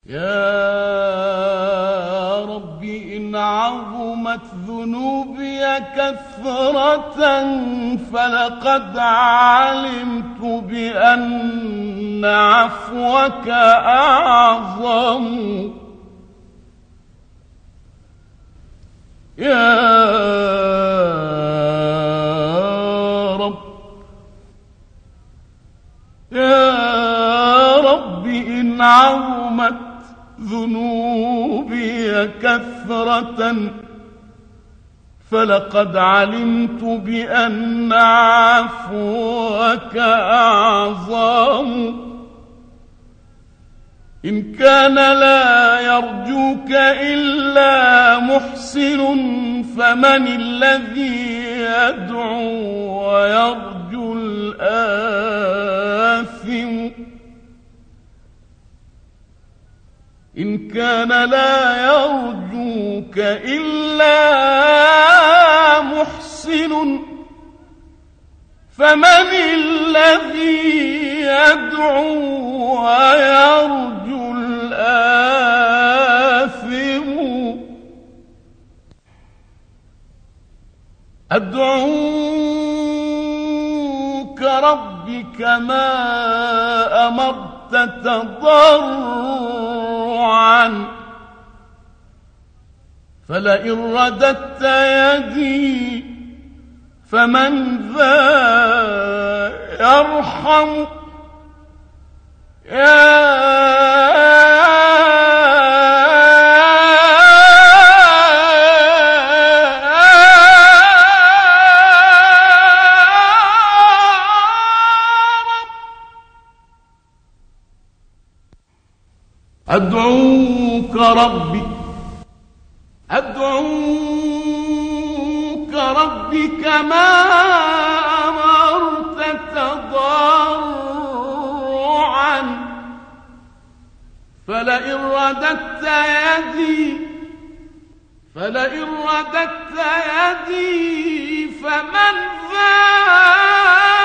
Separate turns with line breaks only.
يا رب إن عظمت ذنوبي كثرة فلقد علمت بأن عفوك أعظم. يا رب إن عظمت ذنوبي كثرة فلقد علمت بأن عفوك أعظم. إن كان لا يرجوك إلا محسن فمن الذي يدعو ويرجو الآثم. إن كان لا يرجوك إلا محسن فمن الذي يدعو ويرجو الآثم. أدعوك ربي كما أمرت تضرعا فلئن رددت يدي فمن ذا يرحم. أدعوك ربي كما أمرت تضرعا فلئن رددت يدي فمن ذا